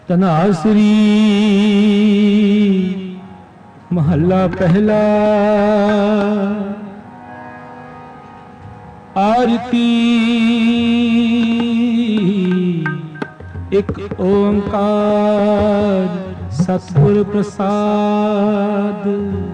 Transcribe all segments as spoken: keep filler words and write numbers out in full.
तनासरी महला पहला। आरती एक ओंकार सतगुर प्रसाद।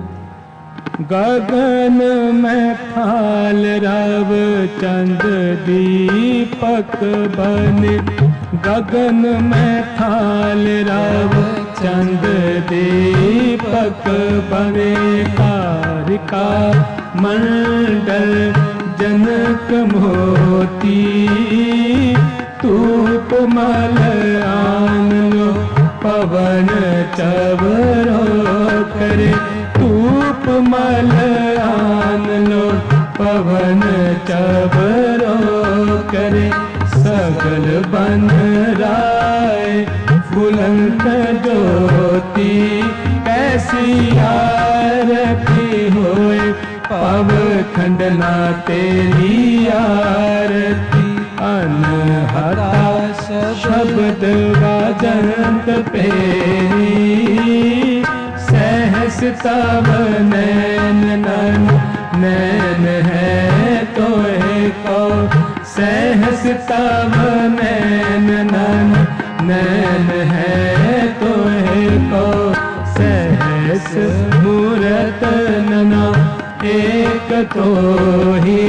गगन में थाल रव चंद दीपक बने। गगन में थाल रव चंद दीपक बने। कारिका मंडल जनक मोती। तूप मल आन लो पवन चवरो करे। तूप मल आन लो पवन चवरो करे। सगल बन राय फुलंत ज्योति। कैसी आरती होए पव खंडना तेरी आरती। अनहता शब्द वाजंत पेरी। सहस तब नैन नन नैन है तोहे को। सहस तब नैन नन नैन है तोहे को। सहस मूरत नना एक तो ही।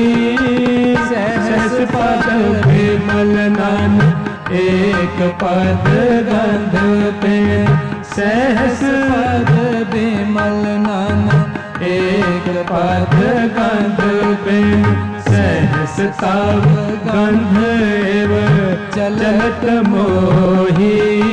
सहस पद विमल नन एक पद गंध पे। सहस पद विमल नन एक पद गंध पे। सहस तव गंध एव चलत मोही।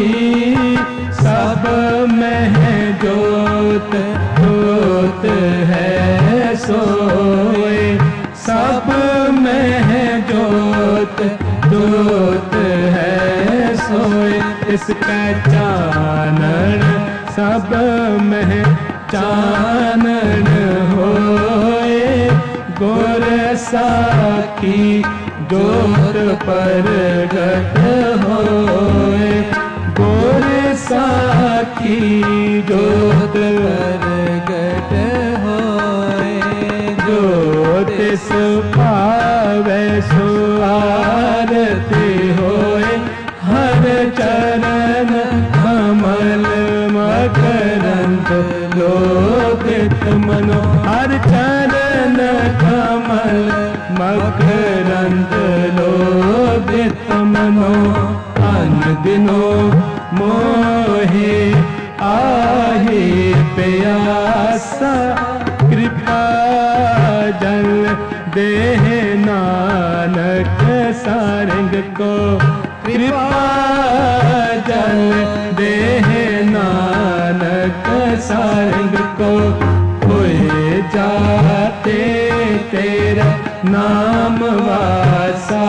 सब में है जोत जोत है सोए। सब में है जोत जोत है सोए। इसका चानन सब में चानन होए। गोर साखी जोत प्रगट होए। गोर साखी जोत प्रगट होए। ज्योतिष पावे सो आरती होए। हर चरण कमल मकरंद लोकित मनो। हर चरण कमल मकरंद लोकित मनो। अन दिनो मोहे आहे प्यासा। कृपा जल देह नानक सारंग को। कृपा जल देह नानक सारंग को। होए जाते तेरा नाम वासा।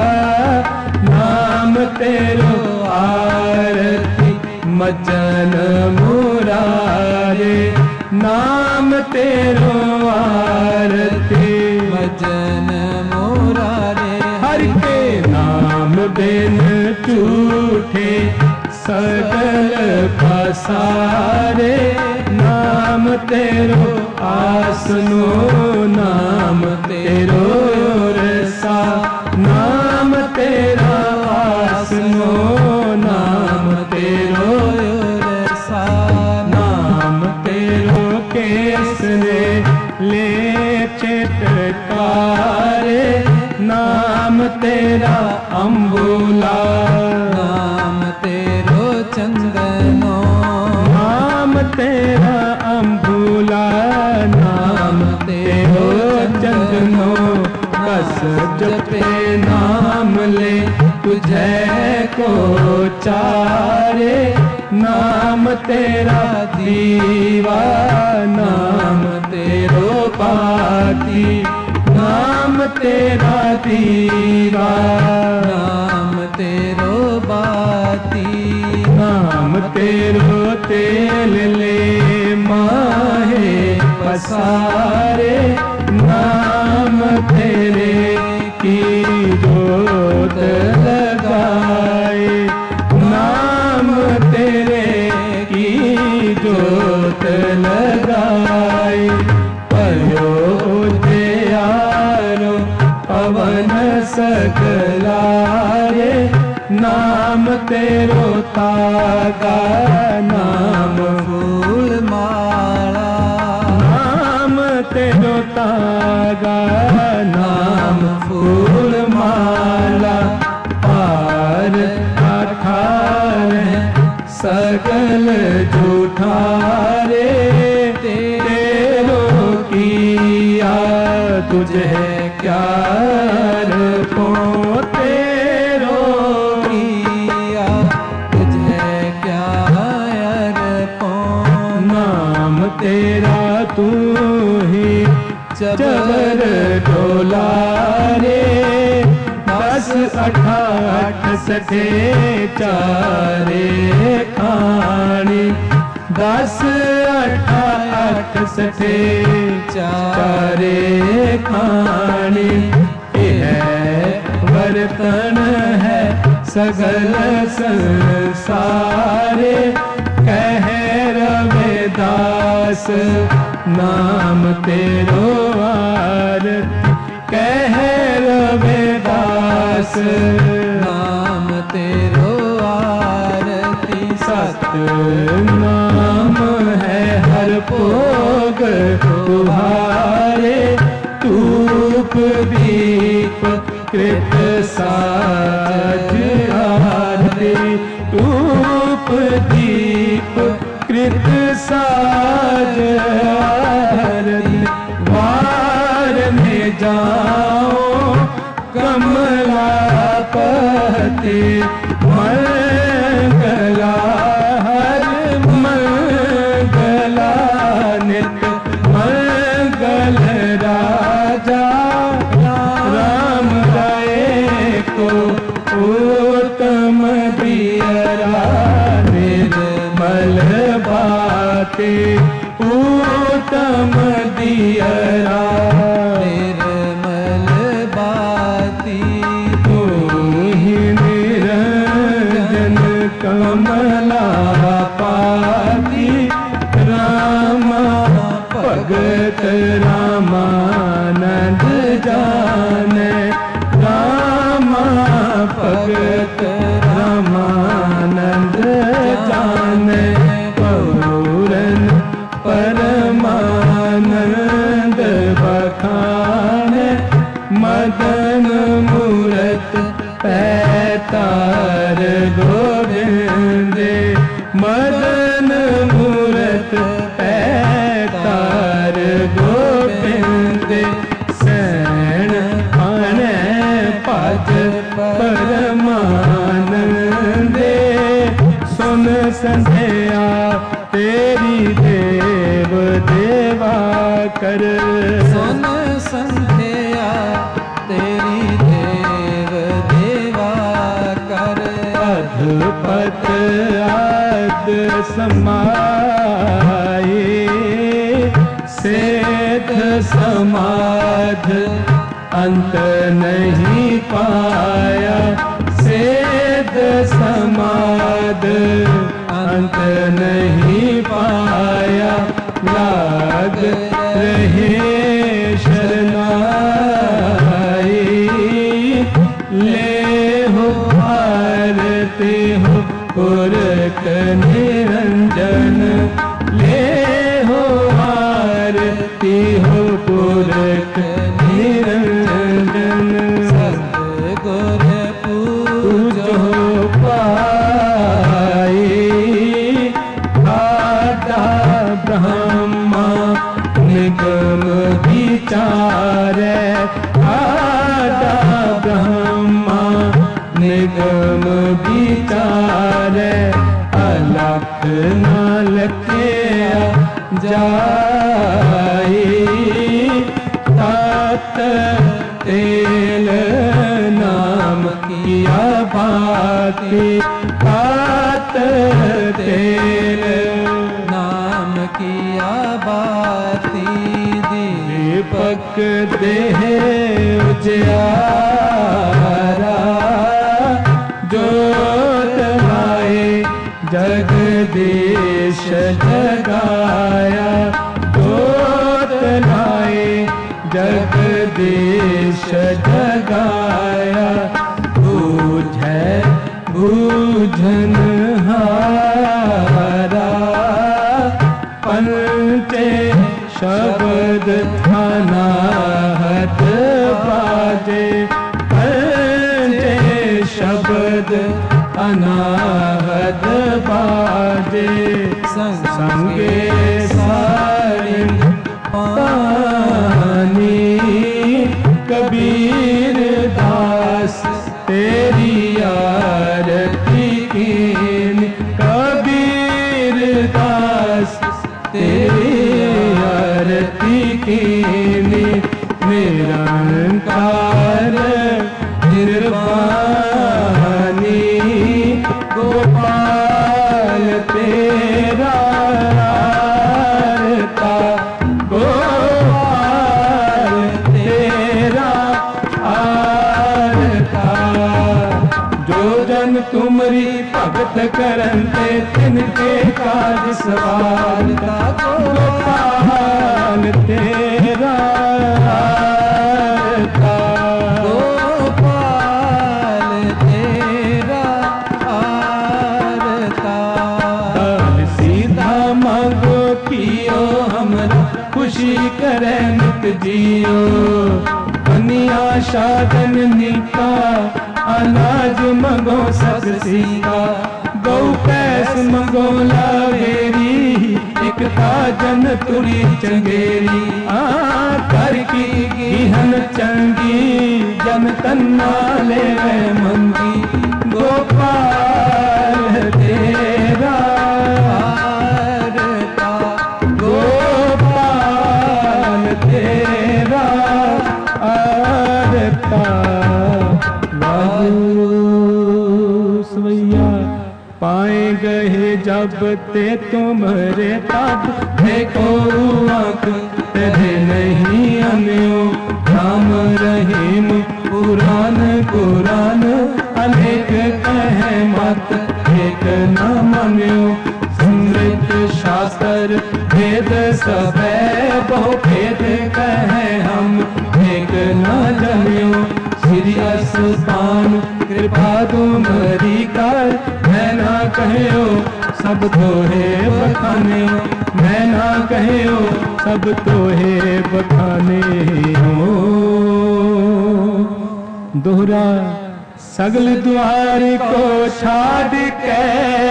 नाम तेरो आरती मचन मुरारे। नाम तेरो आरती मचन मुरारे। हर के नाम बिन झूठे सगल पसारे। नाम तेरो आसनो नाम तेरो रसा। नाम तेरा आसनो नाम तेरो रसा। नाम तेरो केस ने ले चितकारे। नाम तेरा अम्बुला। नाम तेरो चंदनो। नाम तेरा अम्बुला। नाम तेरो चंदनो। कस जपे नाम ले तुझे को चारे। नाम तेरा दीवा। नाम तेरो पाती। नाम तेरा दीवा। नाम तेरो बाती। नाम तेरो तेल ले माहे पसारे। नाम तेरे की जोत लगाए। नाम नाम तेरो तागा नाम फूल माला, नाम तेरो तागा नाम फूल माला, पार अठारह सकल झूठारे तेरो किया तुझे क्या अर्पो, तेरो किया तुझे क्या अर्पो, नाम तेरा तू ही जबर डोला रे, दस अठाठ सठे चारे खानी, दस अठाठ सठे चारे खानी, यह बर्तन है सगल संसारे, कह रविदास नाम तेरो आरती, कह रविदास नाम तेरो आरती, सत नाम है हर भोग तुम्हारे, धूप दीप कृत साज आरती, धूप दीप कृत साज आरती, वार में जाओ कमलापति, मंगला हर मंगला नित मंगल राजा, राम राय को उत्तम दियरा, निर्मल बातें उत्तम दियरा, निर्मल बाती, तू ही निरंजन कमला पाती, रामा भगत रामानंद जाने, रामा भगत रामानंद जाने, पौरन परमानंद बखाने, मदन मूरत पैतार गोविंदे, मदन मूरत पैतार गोविंदे, सैन आने पज परमानंदे, सुन संध्या तेरी देव देवा कर, सुन संध्या तेरी देव देवा कर, अधपत आद समाये, सेध समाध अंत नहीं पाया, सेध समाध अंत नहीं पाया, लाग रहे शरणाई, ले हो आरती हो पुरख निरंजन, ले हो आरती हो पुरख निरंजन, सतगुर पूजो पाई, आदा ब्रह्मा निगम विचार, आदा ब्रह्मा निगम विचार, अलख नालके जाई, तात तेल नाम किया बाती, तात तेल नाम किया बाती, दीपक देह उजियारा, जोत लाए जगदीश जगाया, जोत लाए जगदीश जगाया, बूझे बूझन हारा पंचे शब्द अनाहत बाजे पंचे शब्द अनाहत बाजे संगे सारे पानी कबीर दास तेरी आरती कीन कबीर दास तेरी आरती कीन निरंकार निर्वाणी गोपाल तेरा आरता गोपाल तेरा आरता जो जन तुमरी भगत करते तिनके काज सवारता गोपाल तेरा आरता गोपाल तेरा आरता सीधा मांगो पियो हमरा खुशी करे नित जियो कन्या शादन नीका अनाज मंगो सकसी का गौ पैस मंगो लावेरी एकता जन तुरी चंगेरी आ कर की गिहन चंगी जन तन्ना ले मंगी गोपाल तेरा आरता गोपाल तेरा आरता सवैया पाए गए जब ते तुम्हारे तब देखो आंख तेरे नहीं अन्यो राम रहीम पुराण कुरान अनेक कहे मत एक न मान्यो समृत शास्त्र भेद सबे बहु भेद कहे हम एक न जन्यो सीरियस पान कृपा तुम्हारी कर मैं ना कहो सब तोहे बखाने मैं ना कहो सब तोहे बखाने हो दोहरा सगल द्वार को छाड़ के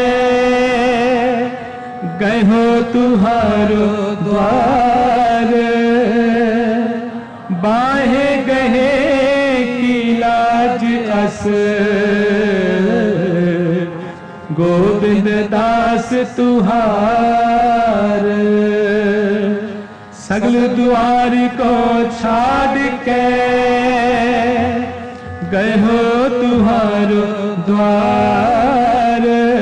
गए हो तुहारो द्वार बाहे गहे की लाज अस गोविंद दास तुहार सगल द्वार को छाड़ के गए हो तुहारो द्वार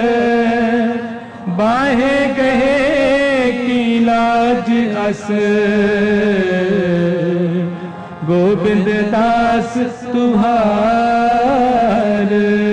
बाहे गहे की लाज अस गोविंद दास तुहार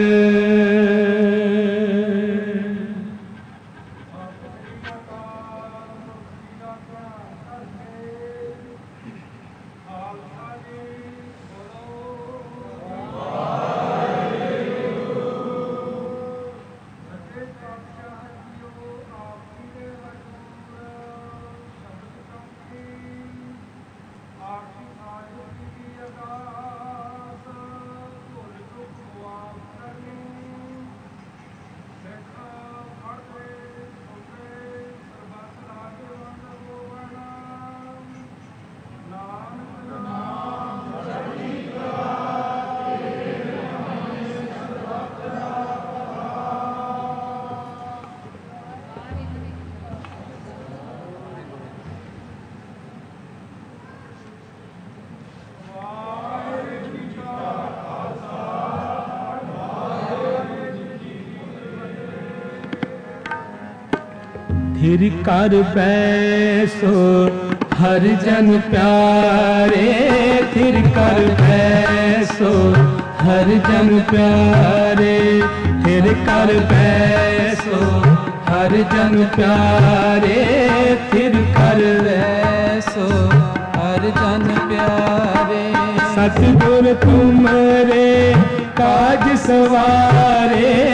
फिर कर बैसो हर जन प्यारे फिर कर बैसो हर जन प्यारे फिर कर बैसो हर जन प्यारे फिर कर बैसो हर जन प्यारे सतगुर तुमरे काज सवारे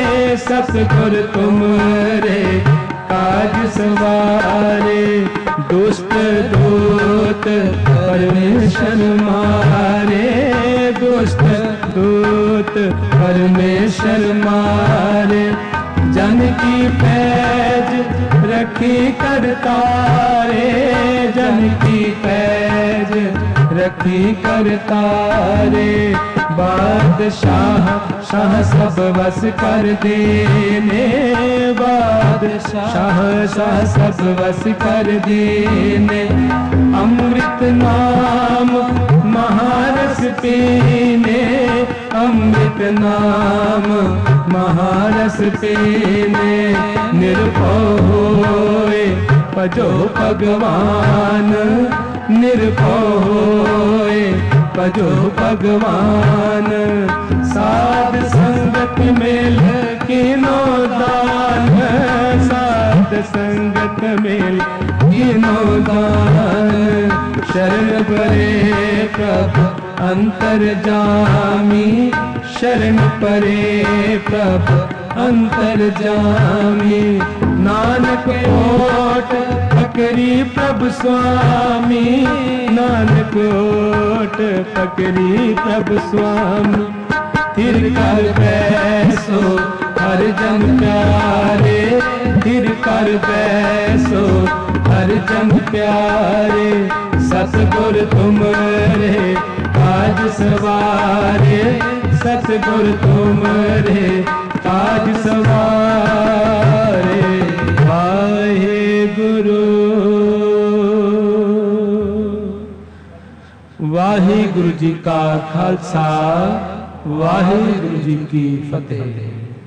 सतगुर तुमरे काज सवारे। दुष्ट दूत परमेश्वर मारे, दुष्ट दूत परमेश्वर मारे। जन की पैज रखी करतारे, जन की पैज रखी करतारे। बादशाह शाह सब बस कर देने, बादशाह शाह सब बस कर देने। अमृत नाम महारस पीने, अमृत नाम महारस पीने। निर्भय होए भजो भगवान, निर्भय होए भजो भगवान। साध संगत में किनो दान, साध संगत में किनो दान। शरण परे प्रभु अंतर्जामी, शरण परे प्रभु अंतर्जामी। नानक ओट पकड़ी प्रभु स्वामी, नानक ओट पकड़ी प्रभु स्वामी। फिर कर बैसो हर जन प्यारे, फिर कर बैसो हर जन प्यारे। सतगुर तुमरे काज सवारे, सतगुर तुमरे काज सवारे। वाहे गुरु वाहे गुरु जी का खालसा, वाहे गुरु जी की फतेह।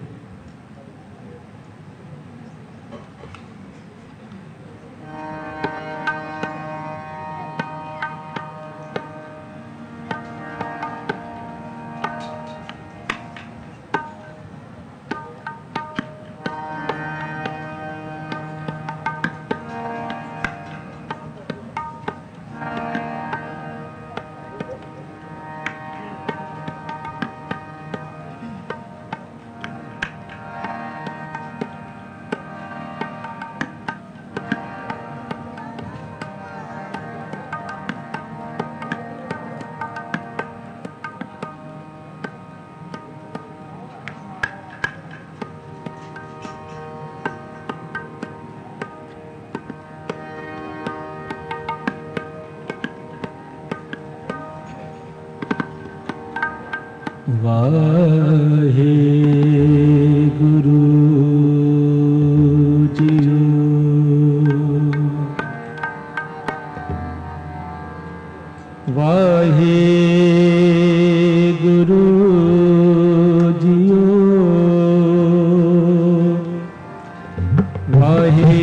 वाहे गुरु जियो, वाहे गुरु जियो, वाहे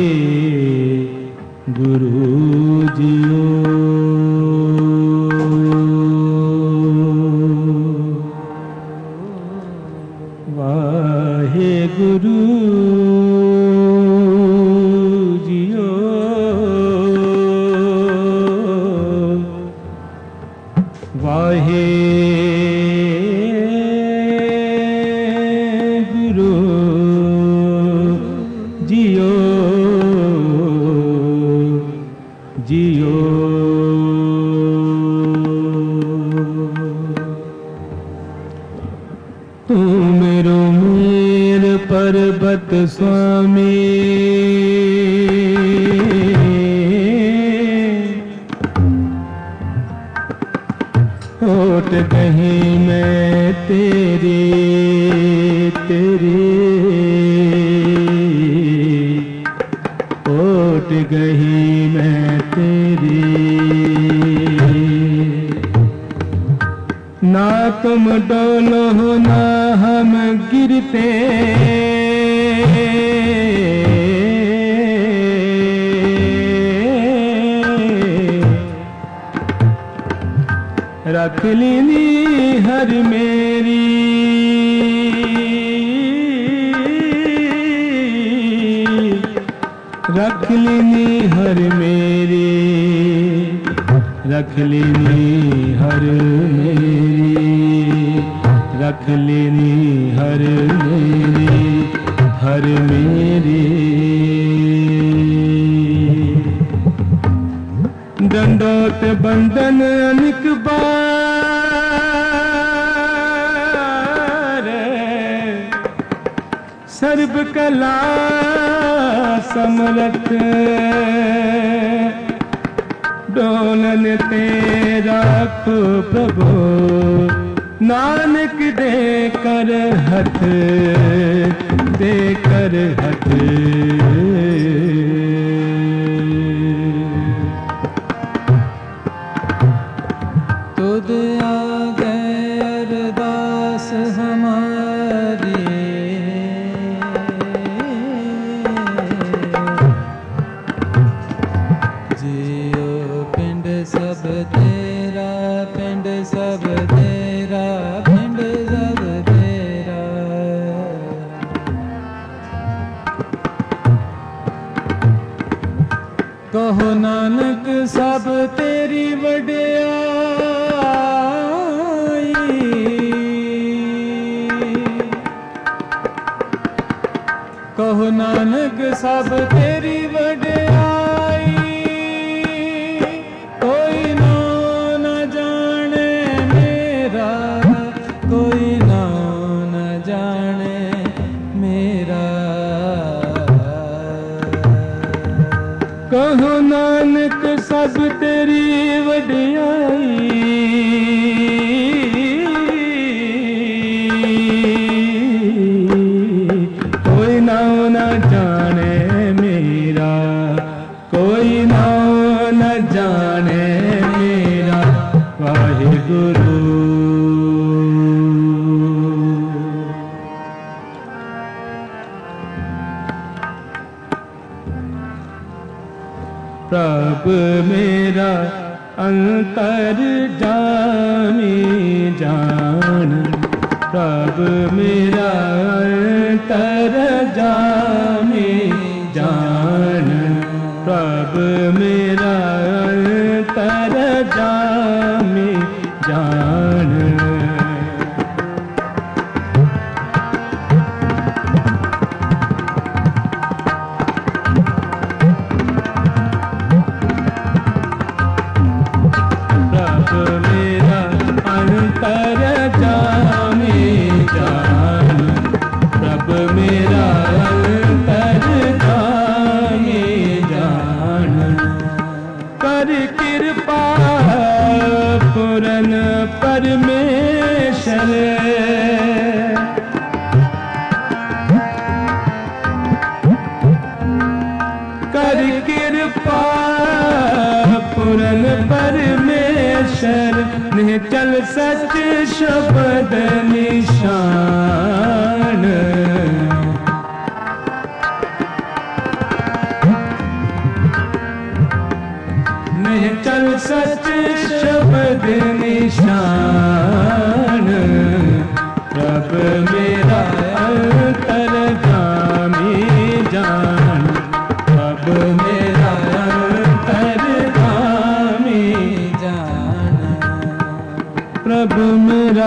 गुरु जियो। वाहे गुरु जियो, वाहे गुरु जियो, जियो। तू मेरो मेर पर्वत स्वामी, होठ कहीं मैं तेरे तेरे, होठ गही मैं तेरे। ना तुम डोलो ना हम गिरते, रख लीनी हर मेरी, रख लीनी हर मेरी, रख लीनी हर मेरी, रख लीनी हर मेरी। कर मेरी दंडोत बंदन अनिक बार सर्व कला समरथ डोलन तेरा को प्रभु नानक दे कर हथ दे कर हथ तुद आगे अरदास हमारी जियो पिंड सब तेरा पिंड सब तेरा पिंड सब तेरा कहो नानक सब तेरी वडियाई कहो नानक सब तेरी वडियाई कोई ना न जाने मेरा कोई ना न जाने मेरा कहो नानक सब तेरी वडियाई कोई ना न जाने मेरा कोई ना न जाने मेरा वाहिगुरु प्रभ मेरा अंतर जामी जान प्रभ मेरा अंतर जामी जान प्रभ मेरा अंतर जामी जान परमेश्वर कर कृपा पूरन परमेश्वर निचल सच शब्द निशान निचल सच शब्द निशान प्रभ मेरा अंतरगामी जान प्रभ मेरा अंतरगामी जान प्रभ मेरा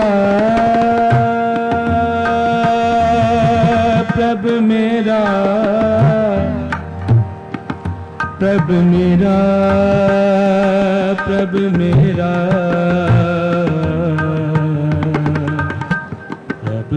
प्रभ मेरा प्रभ मेरा प्रभ मेरा प्रभ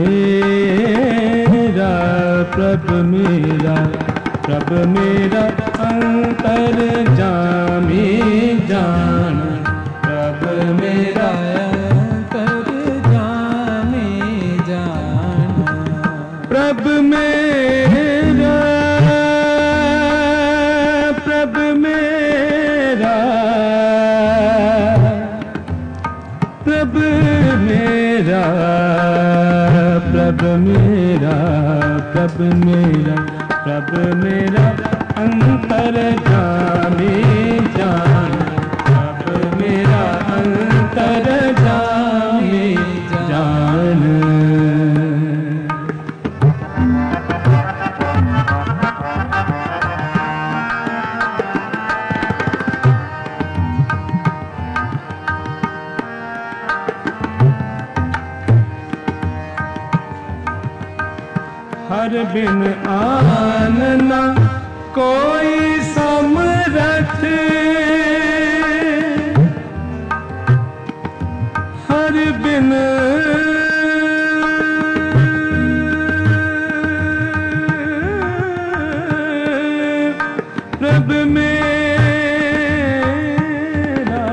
मेरा प्रभ मेरा प्रभ मेरा अंतर जामी जान प्रभ मेरा अंतर जामी जान प्रभ मेरा प्रभ मेरा प्रभ मेरा प्रभ मेरा प्रभ मेरा प्रभ मेरा अंतर जामी जान प्रभ मेरा अंतर जामी जान हर बिन आन न कोई समरथ, हर बिन प्रभ मेरा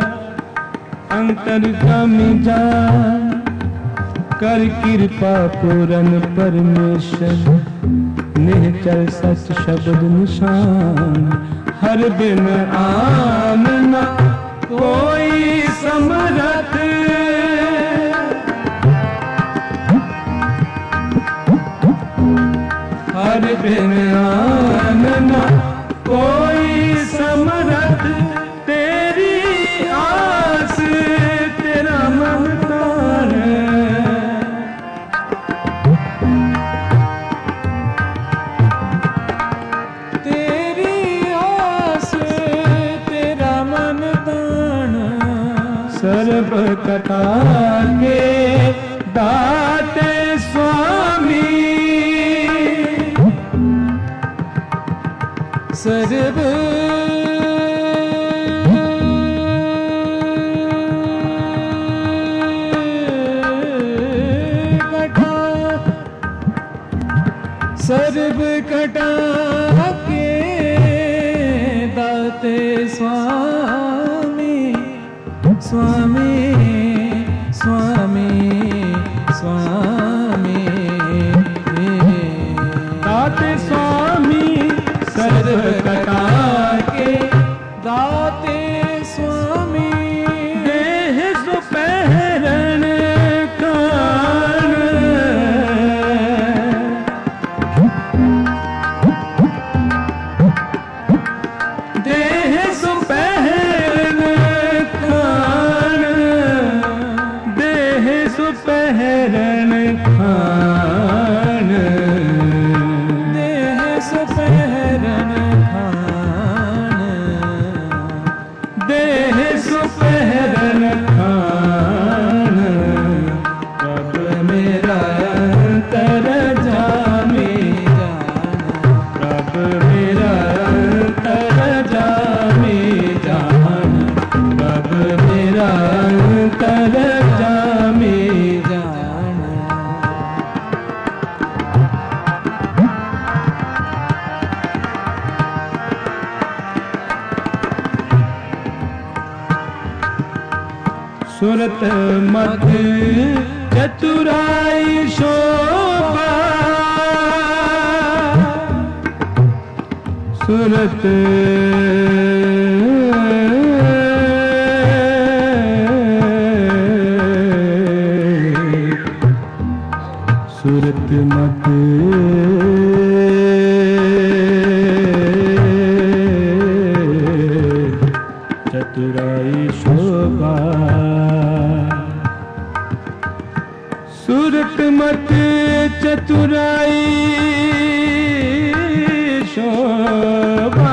अंतर्गामी जान, कर कृपा पूरन परमेश्वर, निश्चल सच शब्द निशान। हर बिन आन न कोई समरथ, हर बिन आन न कोई समरथ, तेरी आस तेरा मन तारे, तेरी आस तेरा मन तान। सर्व कथा के दाते स्वामी, सर्व कटा, सर्व कटा के दाते स्वामी, स्वामी स्वामी स्वामी, दाते स्वामी सर्व कथा के दाते स्वामी, देह सुपहरण खान, देह सुपहरण खान, देह सुपहरण खान, देह सुपहरण खान, देह सुपहरण खान। प्रभ मेरा अंतर जामे जान, प्रभ मेरा अंतर जामे जान, प्रभ मेरा अंतर जामे जान। सुरत मत चतुराई शोभा, सुरत सुरत मत चतुराई शोभा, सुरत मत चतुराई शोभा,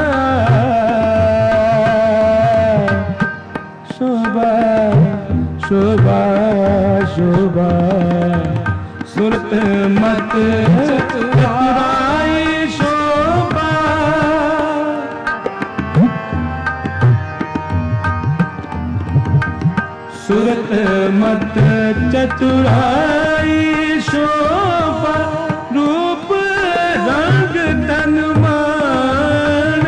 शोभा शोभा शोभा, सुरत मत चतुराई शोभा, सुरत मत चतुराई शोभा, रूप रंग तन मान,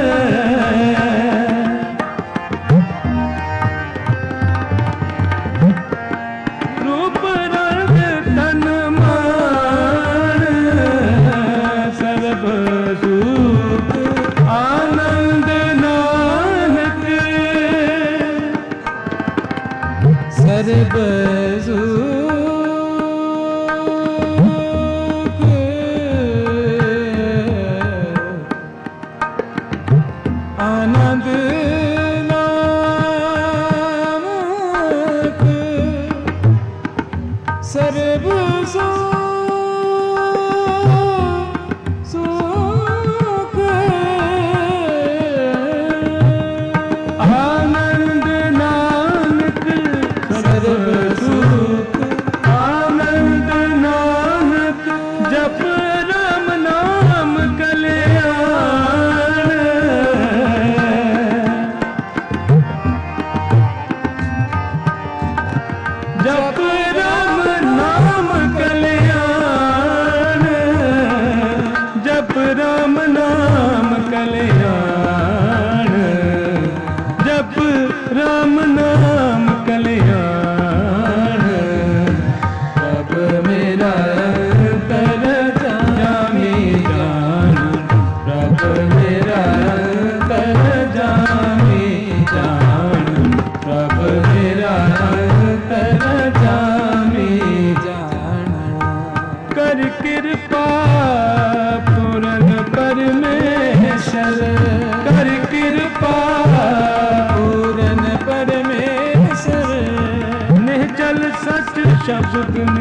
रूप रंग तन मान, सर्व सुख आनंद नानक, सर्व सुख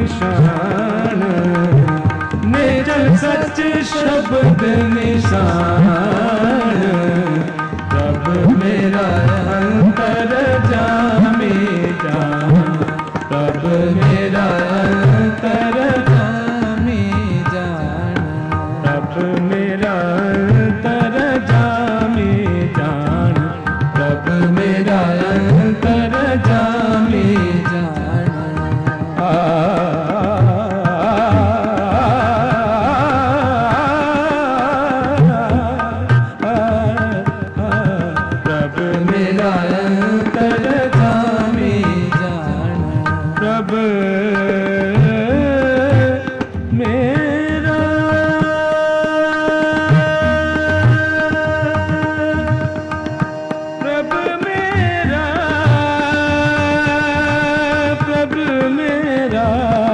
निशान, निर्जल सच शब्द निशान, प्रभ मेरा अंतर जामे जान, प्रभ मेरा अंतर जामे जान, प्रभ मेरा अंतर जामे जान, प्रभ मेरा अंतर जामे जान। आ प्रभ मेरा अंतर जामे जान, प्रभ मेरा प्रभ मेरा प्रभ मेरा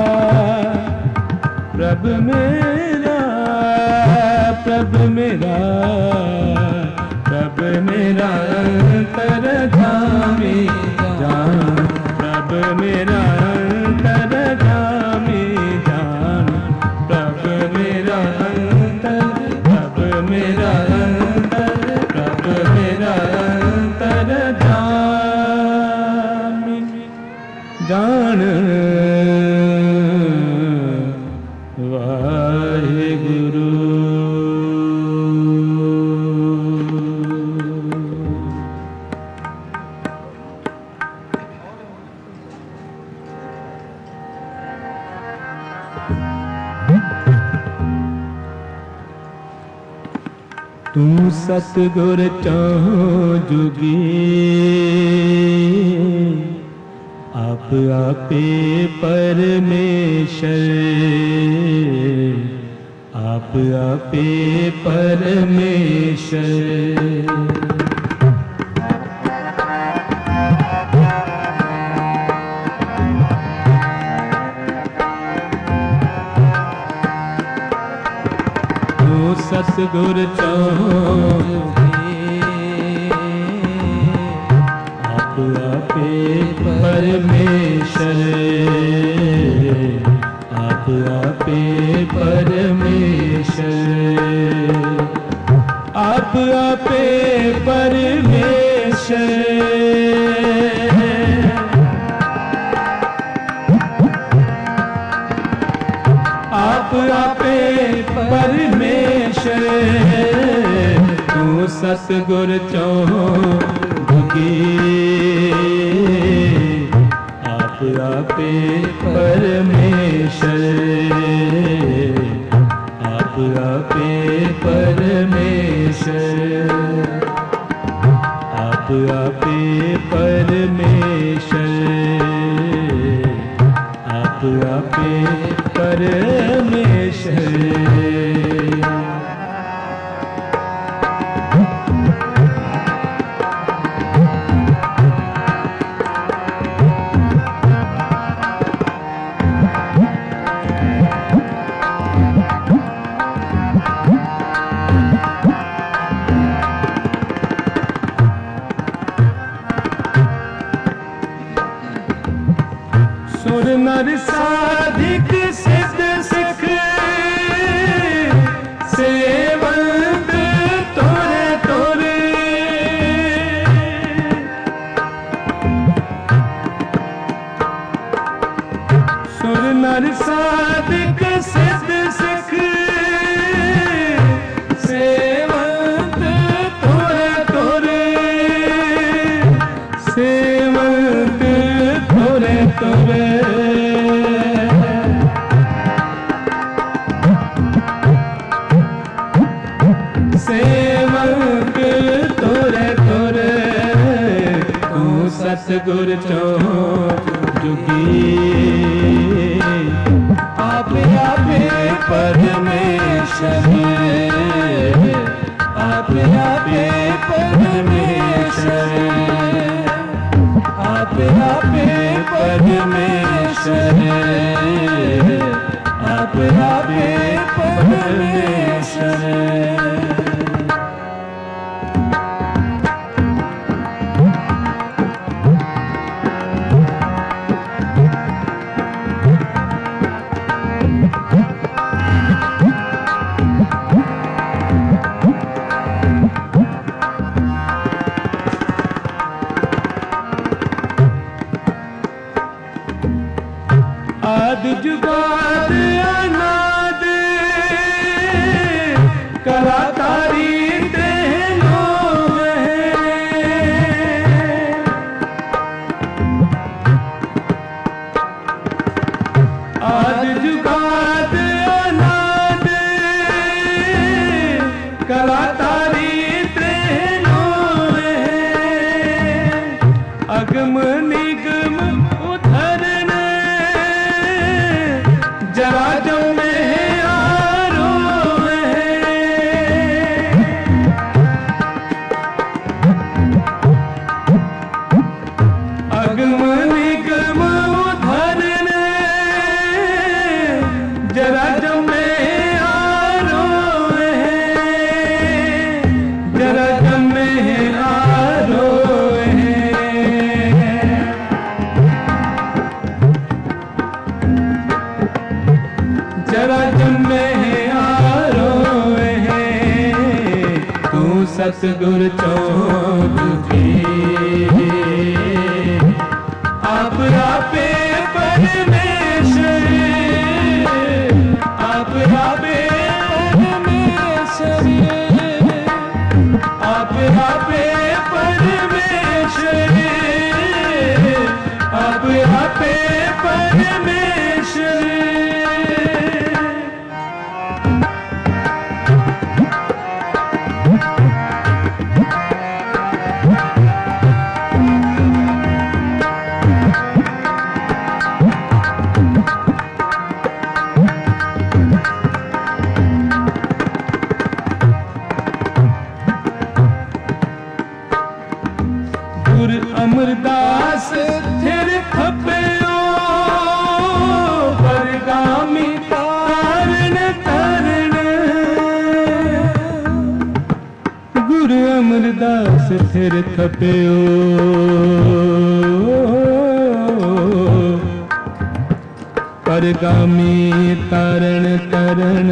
प्रभ मेरा प्रभ मेरा प्रभ मेरा अंतर जामे जान, प्रभ मेरा अंतर जामे जान, प्रभ मेरा अंतर, प्रभ मेरा अंतर, प्रभ मेरा अंतर जामे जान। वाहेगुरु। तू सतगुर चाहो जुगी, आप आपे परमेश्वर, आप आपे परमेश्वर। सतगुर चाहो आप आपे परमेश्वर, आप आपे परमेश्वर, आप आपे परमेश्वर, आप आपे परमेश्वर। तू सतगुर चाहो जुगी, आप आपे परमेश्वर, आप आपे परमेश्वर, आप आपे परमेश्वर, आप आपे परमेश्वर। सुर नर साधिक सिद्ध सिख, सेवंत तोरे तोरे, सुर नर साधिक सिद्ध सिख, सेवंत तोरे तोरे, सेवंत तोरे तोरे, सेवक तोरे तोरे। तू सतगुर चाहो जुगी, आप आपे परमेश्वर, आप आपे परमेश्वर, आप आपे परमेश्वर, आप आपे परमेश्वर। सतगुर चौंध की आप आपे परमेश्वर आप आपे परमेश्वर आप आपे परमेश्वर आप आपे परमेश्वर अमरदास थिर थप्यो परगामी तारण तरण गुरु अमरदास थिर थप्यो परगामी तारण तरण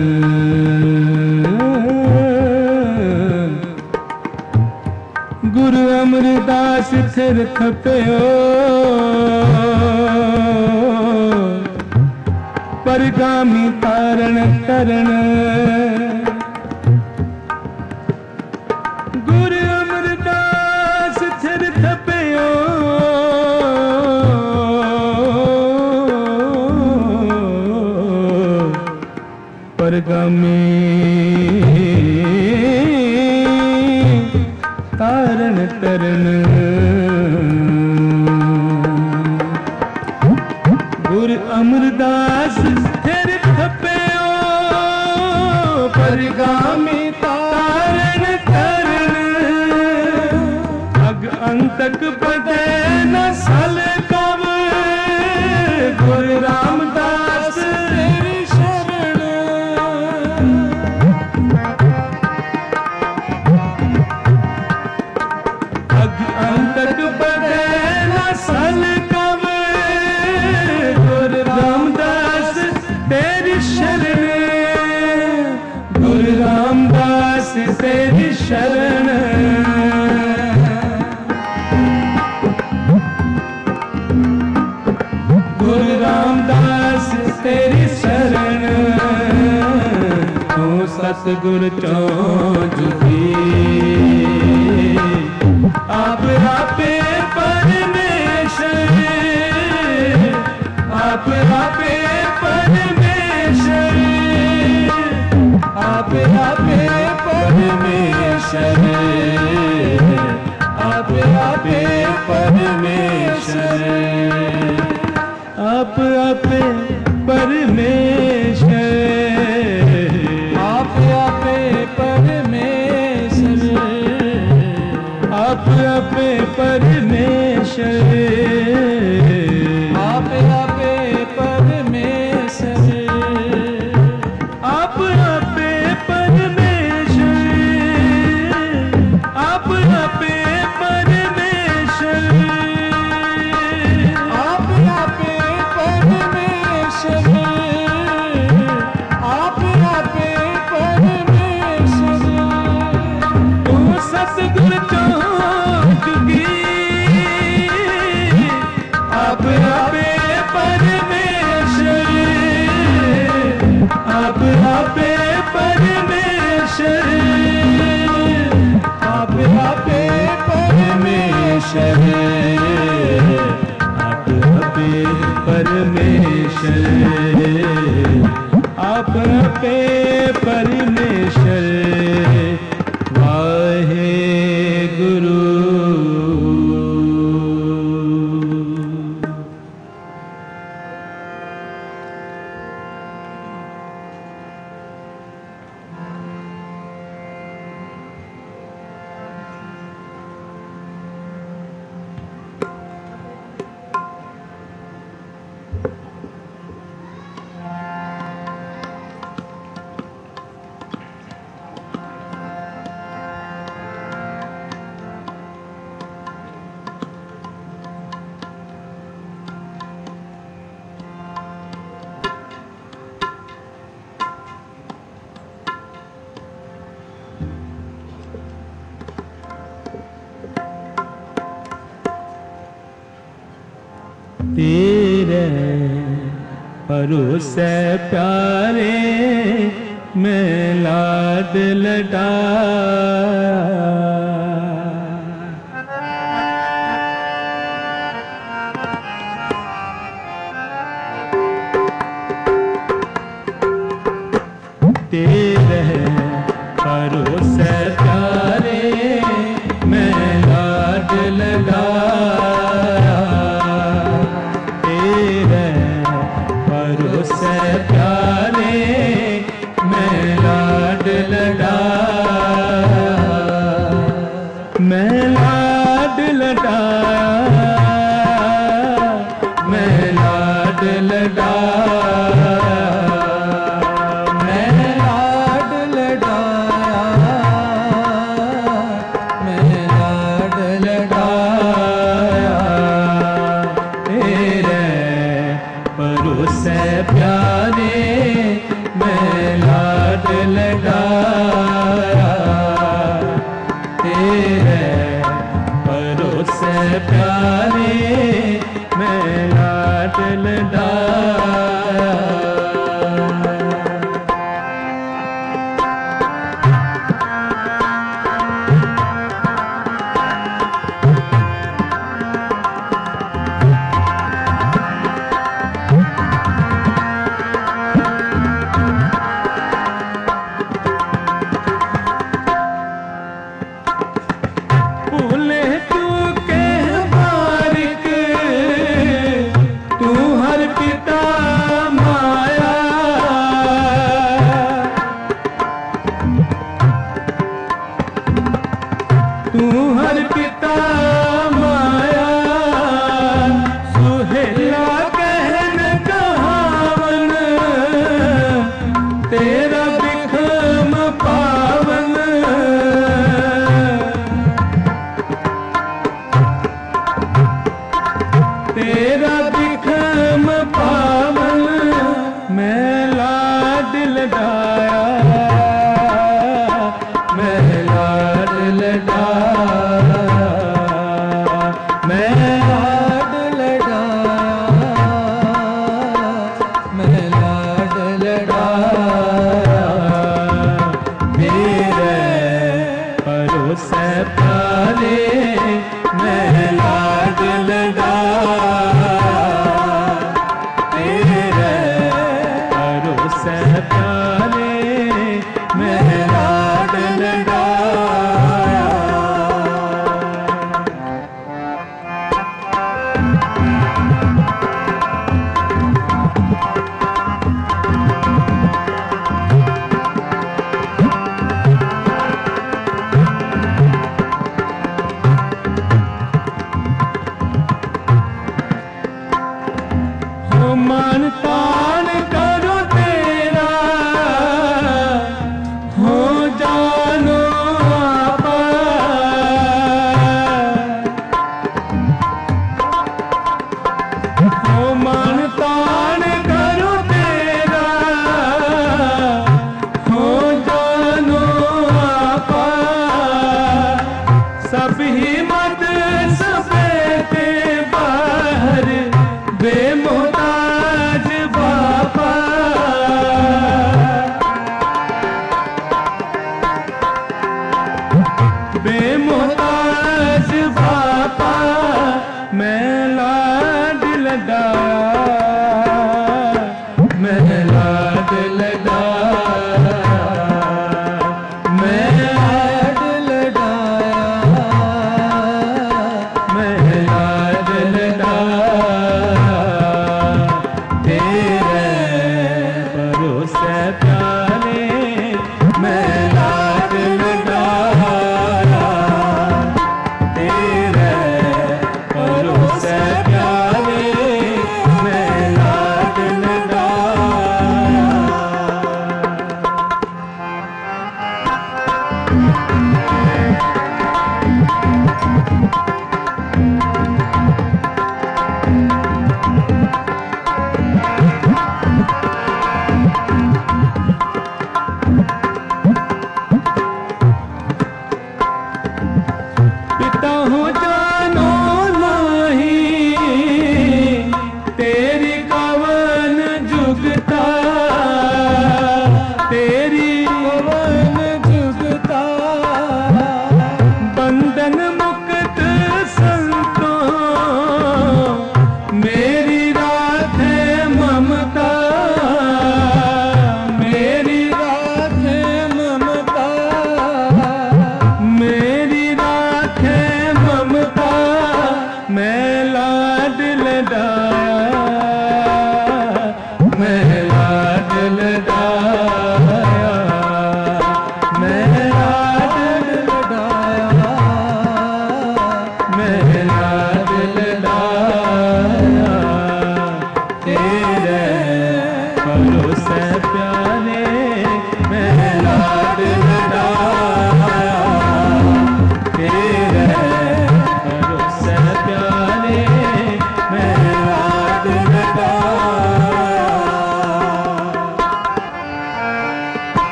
गुरु अमरदास थिर थप्यो परगामी तारण तरण गुरु अमरदास थिर थप्यो परगामी तारण तरण गुरु अमरदास थिर थप्यो परगामी तारण तरण अग अंतक बदे न सल कव गुरु रामदास तेरी शरण अंतक बदे न सल कव गुरु रामदास तेरी शरण गुरु रामदास तेरी शरण गुरु रामदास तेरी शरण तू सतगुरु चौंध की आप आपे परमेश्वर आप आपे परमेश्वर आप आपे परमेश्वर आप आपे परमेश्वर आप आपे परमेश्वर आप आपे परमेश्वर आप आपे परमेश्वर आप आपे परमेश्वर आप आपे परमेश्वर आप आपे परमेश्वर आप आपे परमेश्वर आप आपे परमेश्वर तू सतगुर चौंध की आप आपे परमेश्वर आप आपे परमेश्वर आप आपे परमेश्वर आप आपे परमेश्वर आप आपे परमेश्वर वाहे गुरु तेरे परोसे प्यारे मैं लाड लडाया। तेरे परोसे प्यारे मैं लाड लडाया। तेरे परोसे प्यारे मैं लाड लडाया। मैं लाड लडाया, मैं लाड लडाया। मैं लाड लडाया,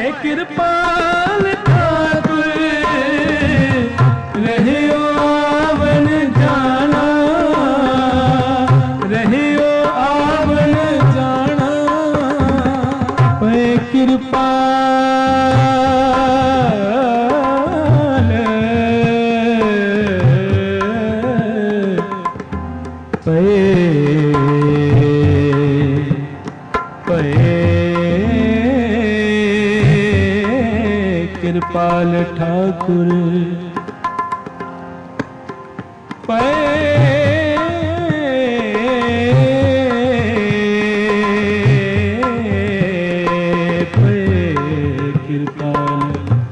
कृपाल ठाकुर रहियो आवन जाना, रहियो आवन जाना, पे कृपाल पे पे कृपाल ठाकुर पे पे कृपाल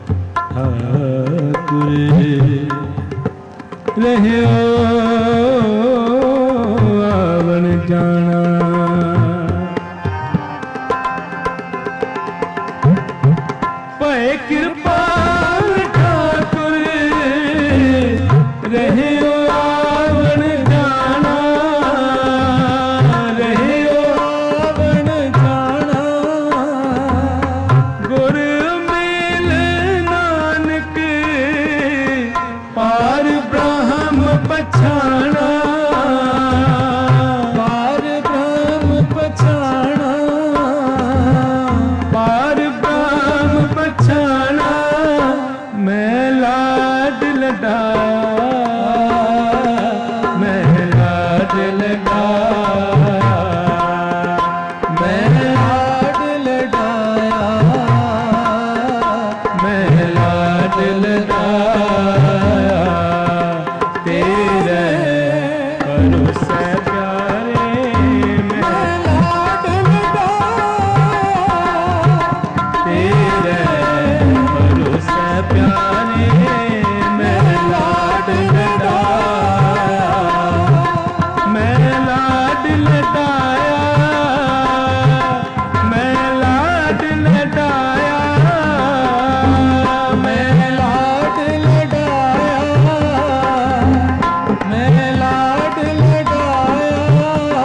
ठाकुर रहियो आवन जाना, पे कृपाल ठाकुर रहियो आवन जाना, रहियो आवन जाना, गुर मेल नानक पार ब्रह्म पछाना, पार ब्रह्म पछाना, पार ब्रह्म पछाना, मैं लाड लडाया, मैं लाड लडाया, मैं लाड लडाया, मैं लाड लडाया, तेरे भरोसे प्यारे मैं लाड लडाया, तेरे भरोसे प्यारे मैं लाड लडाया, मैं लाड लडाया, मैं लाड लडाया, मैं लाड लडाया, मैं लाड लडाया,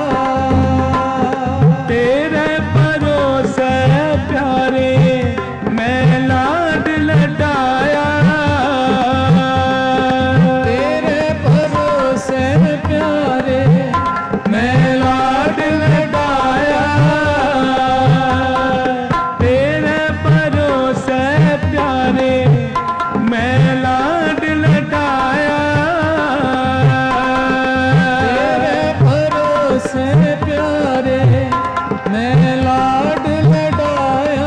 तेरे भरोसे प्यारे मैं लाड लडाया, तेरे भरोसे प्यारे मैं लाड लडाया, तेरे भरोसे प्यारे मैं लाड लडाया, तेरे भरोसे प्यारे मैं लाड लडाया,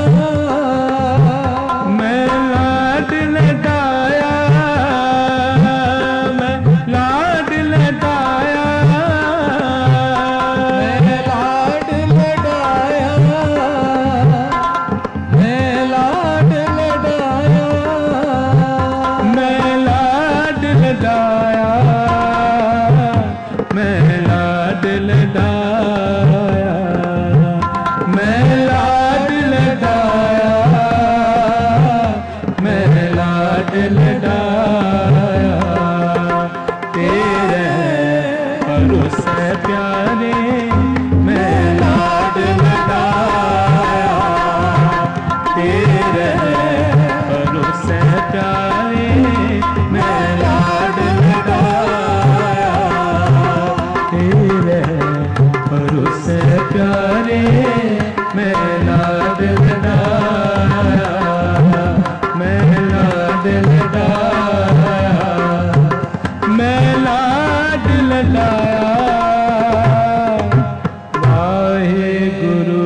मैं लाड लडाया, मैं लाड लडाया, मैं लाड लडाया, मैं लाड लडाया, मैं लाड लडाया, मैं लाड लडाया, मैं लाड लडाया, मैं लाड लडाया, तेरे भरोसे प्यारे मैं लाड लडाया, तेरे भरोसे प्यारे मैं लाड लडाया, तेरे भरोसे प्यारे मैं लाड लडाया, मैं लाड लडाया, मैं लाड लडाया, वाहेगुरु।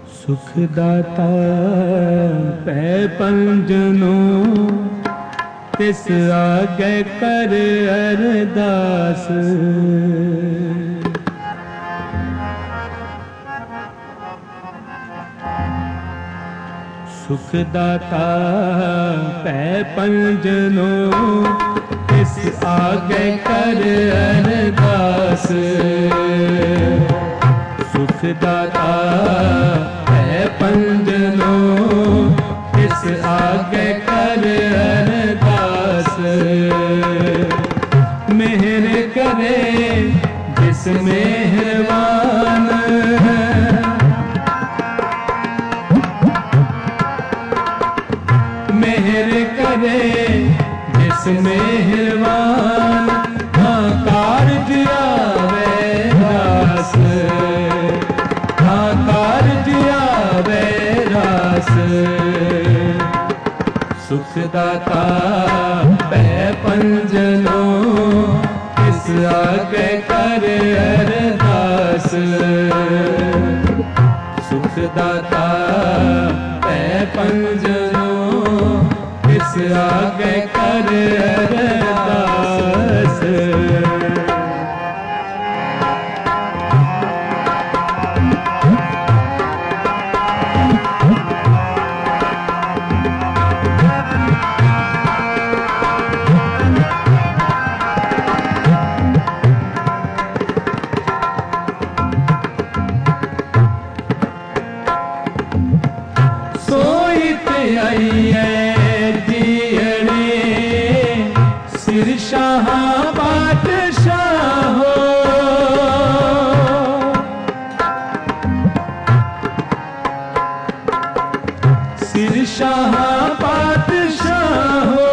सुखदाता पै पंजनो तिस आगे कर अरदास। सुख दाता पै पंजनो तिस आगे कर अरदास। सुख दाता पै पंजनो तिस आगे कर अरदास। मेहर करे जिस मेहरबान, मेहर करे जिस मेहरबान। हाँ कारज आवे रास, हाँ कारज आवे रास। सुख दाता पै पंजनो तिस आगे कर अरदास। सुख दाता पै पंजनो तिस आगे कर अरदास। सिर शाह बादशाह हो, सिर शाह बादशाह हो।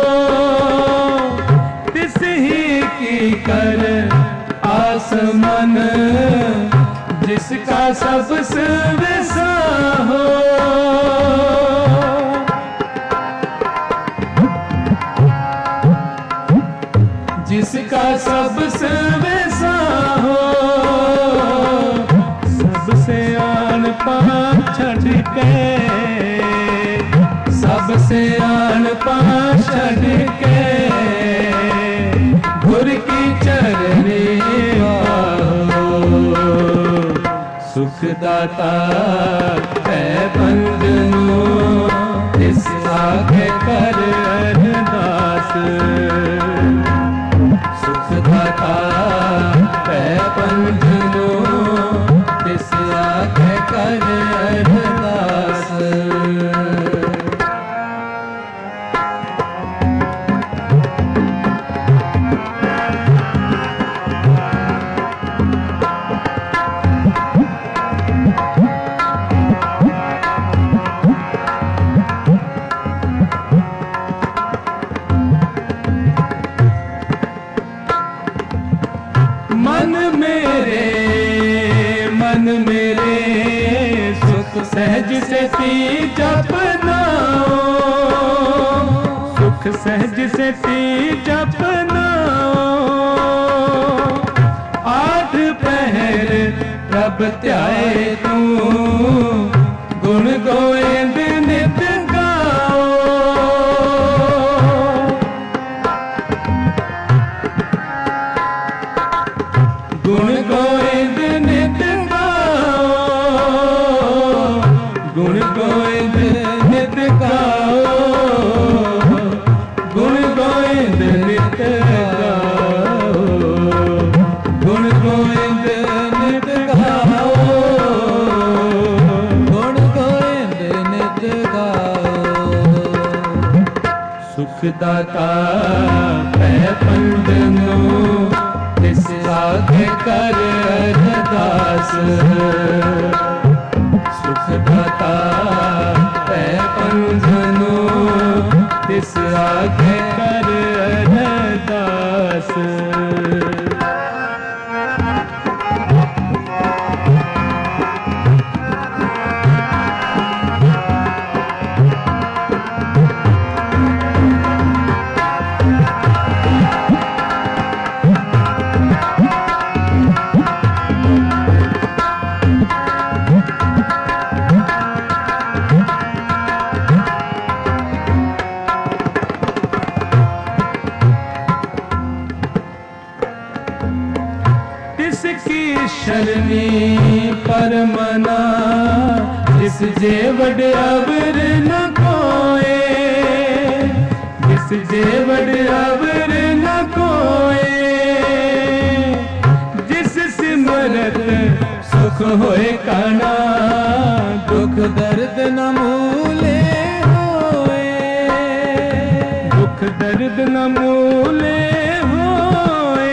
तिस ही की कर आसमान, जिसका सबसे विसा हो। जिसका सबसे वैसा हो, सबसे आन पान छड़ के, सबसे आन पान छड़ के गुर की चरनी पाओ। सुख दाता है बंदनो इस आगे कर अरदास। सुख दाता पै पंजनो तिस आगे कर अरदास। मन मेरे मन मेरे सुख सहज से ती जपनाओ। सुख सहज से ती जपनाओ। आठ पहर प्रभ ध्याए तू गुण गोविंद नित गाओ। गुण गोविंद नित गाओ। गुण गोविंद नित गाओ। गुण गोविंद नित गाओ। गुण गोविंद नित गाओ। गुण गोविंद नित गाओ। सुख दाता पै पंजनो तिस आगे कर अरदास। सुख दाता पै पंजनो तिस आगे कर अरदास। शरणी परमना जिस जे वड अवर न कोए, जिस जे वड अवर न कोए, जिस सिमरत सुख होए काना, दुख दर्द न मूले होए, दुख दर्द न मूले होए,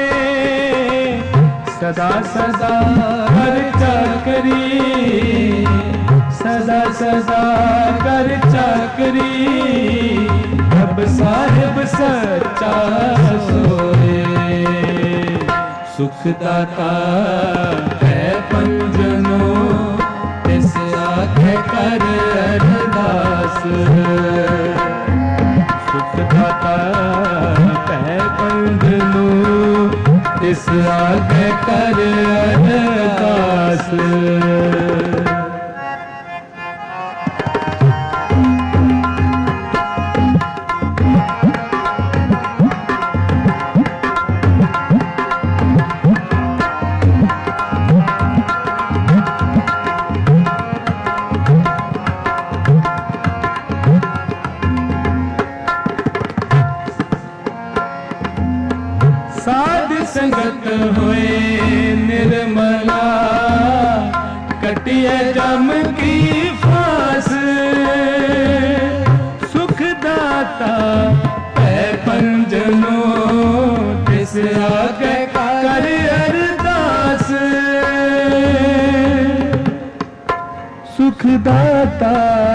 सदा सदा कर चाकरी, सदा सदा कर चाकरी, रब साहिब सच्चा सोए, सुख दाता है पंजनो, तिस आखे कर अरदास, सुख दाता है पंजनो, तिस आखे कर अरदास। साध संगत होए निर्मला, कटिए जम की फास, सुख दाता है पंजनो, तिस आगे कर अरदास, सुख दाता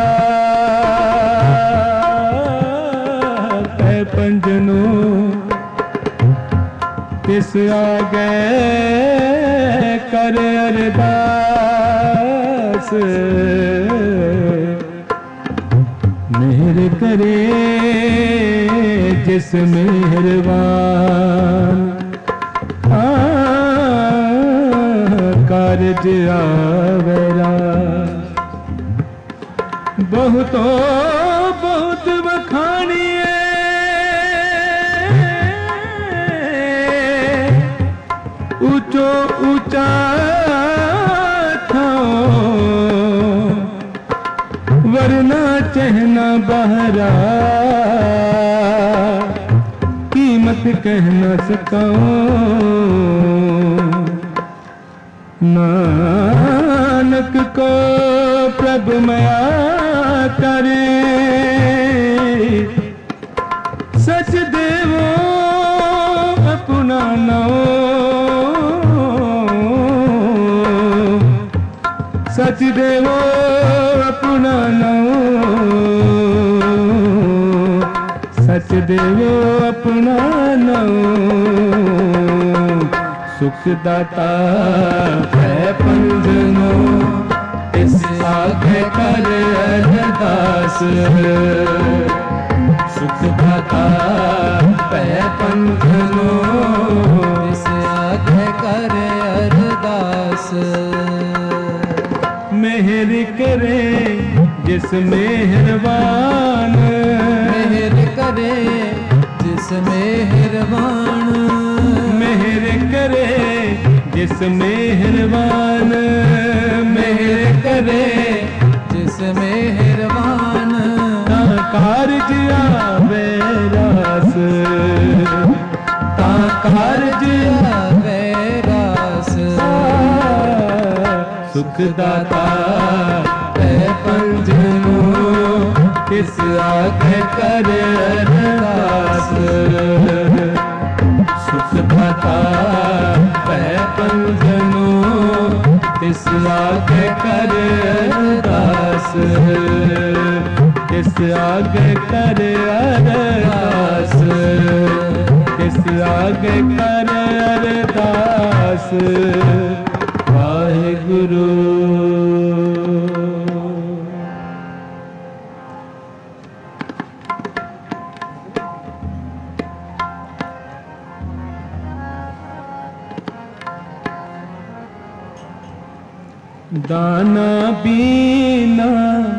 है पंजनो, तिस आगे कर अरदास, मेहर करे जिस मेहरबान, कारज आवेरा, बहुतो बहुत बखानिए, ऊंचो ऊंचा थाओ, वरना चहना बहरा, कीमत कह न सकाऊं, नानक को प्रभु मया करे, सच देवो अपना नाओ, सच देवो अपना नाओ, सच देवो अपना नाओ, सुख दाता है पंजनो, इस आगे कर अरदास, सुख दाता है पंजनो, इस आगे कर अरदास, मेहर करे जिस मेहरबान, मेहर करे जिस मेहरबान, मेहर करे जिस मेहरबान, मेहर करे जिस मेहरबान, ता कारज आवे रास, ता कारज आवे रास, सुख दाता है पंजनो, किस आगे कर अरदास, सुख दाता है पंजनो, किस आगे कर अरदास, किस आगे कर अरदास, किस आगे कर अरदास, वाहिगुरु। दाना बीना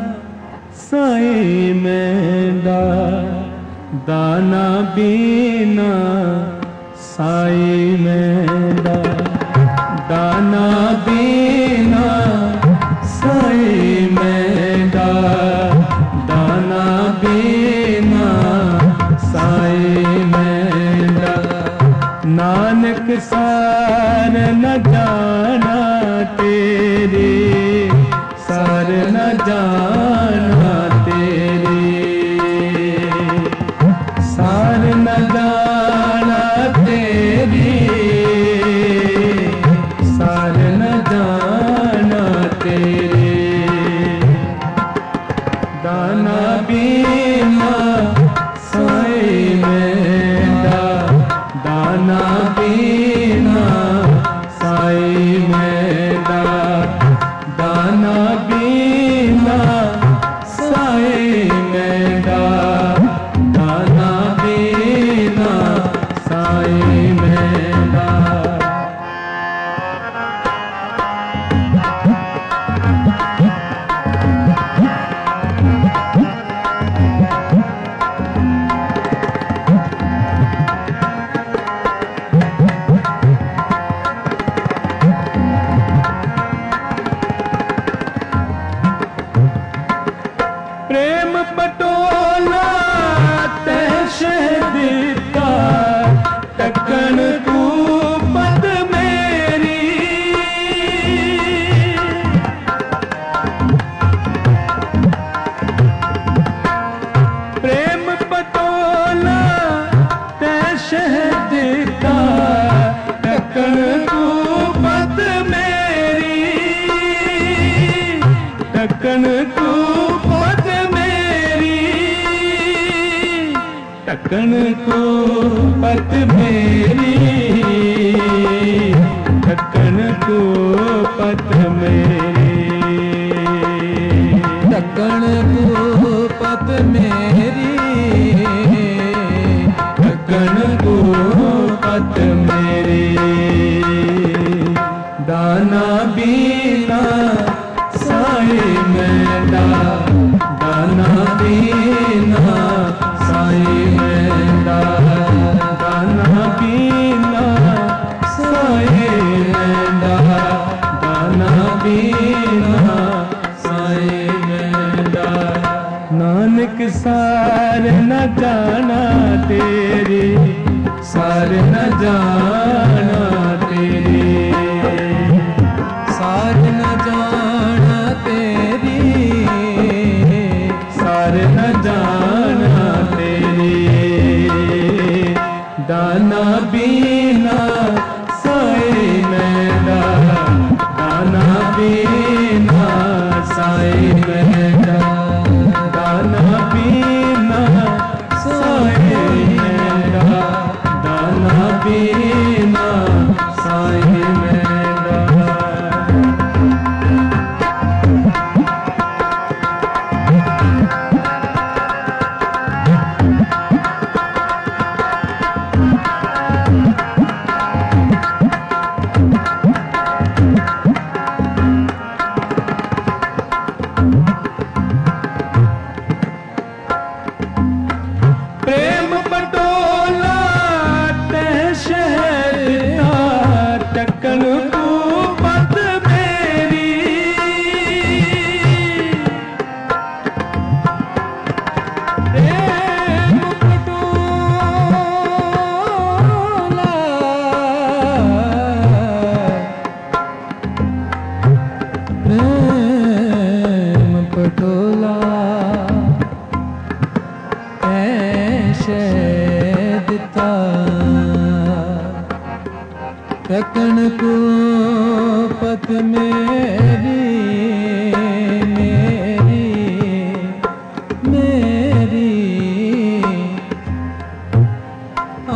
साई मेंदा, दाना बीना साई मेंदा, दाना बीना साई मेरा, दाना बीना साई मेरा। नानक सार न जाना तेरे, सार न जाना तेरे, सार न जाना तेरी, सार न जाना तेरे। दाना बीना साई मेरा, दाना बीना साई मेरा, दाना बीना साई मेरा, दाना बीना साई मेरा। प्रेम पटोला तै शहदिता, टक्कन तू पद मेरी। प्रेम पटोला तै शहदिता, टक्कन तू पद मेरी, टक्कन तू पद मेरी, टक्कन को पत मेरी, टक्कन को पत मेरी, टक्कन को पत मेरी, टक्कन को पत मेरी। दाना बीना साई मेरा, दाना बीना साई मेरा, दाना बीना साई मेरा, दाना बीना साई मेरा। नानक सार न जाना तेरे, सार न जाना तेरे, सार न जाना तेरी, सार न जाना तेरे। दाना बीना साई मेरा, दाना बीना साई मेरा, दाना बीना साई मेरा, दाना बीना साई मेरा। प्रेम पटोला तै शहदिता, टक्कन तू पद मेरी। प्रेम पटोला प्रेम पटोला ऐशे दिता, टक्कन को पत मेरी, मेरी मेरी। आ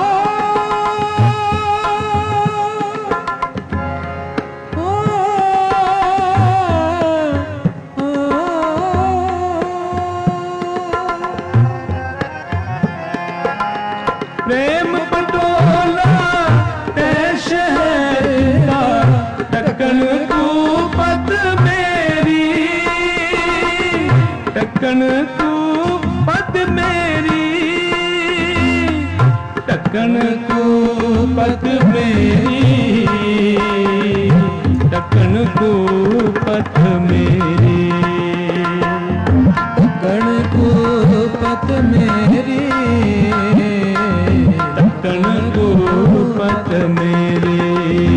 प्रेम पटोला तै शहदिता, टक्कन तू पत मेरी, टक्कन तू पत मेरी, टक्कन तू पत मेरी, ਢੱਕਣ ਕੋ ਪਥ ਮੇਰੇ, ਢੱਕਣ ਕੋ ਪਥ ਮੇਰੀ, ਢੱਕਣ ਕੋ ਪਥ ਮੇਰੇ।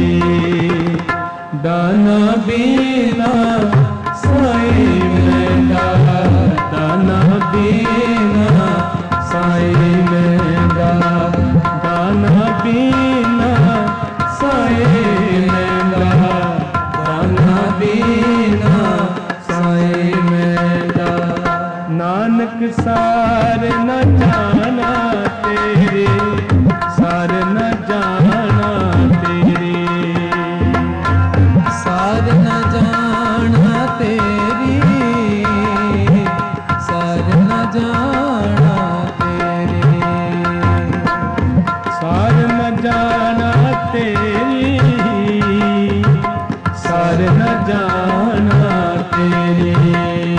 ਦਾਨਾ ਬੀਨਾ ਸਾਈ ਮੈਂਡਾ, ਦਾਨਾ ਬੀਨਾ ਸਾਈ ਮੈਂਡਾ, ਦਾਨਾ ਬੀਨਾ ਸਾਈ ਮੈਂਡਾ, ਦਾਨਾ ਬੀਨਾ ਸਾਈ ਮੈਂਡਾ। ਨਾਨਕ ਸਾਰ ਨ ਜਾਣਾ ਤੇਰੇ, ਸਾਰ ਨ ਜਾਣਾ ਤੇਰੇ, ਸਾਰ ਨ ਜਾਣਾ ਤੇਰੀ, ਸਾਰ ਨ ਜਾਣਾ ਤੇਰੀ, ਸਾਰ ਨ ਜਾਣਾ ਤੇਰੀ, ਸਾਰ ਨ ਜਾਣਾ ਤੇਰੀ।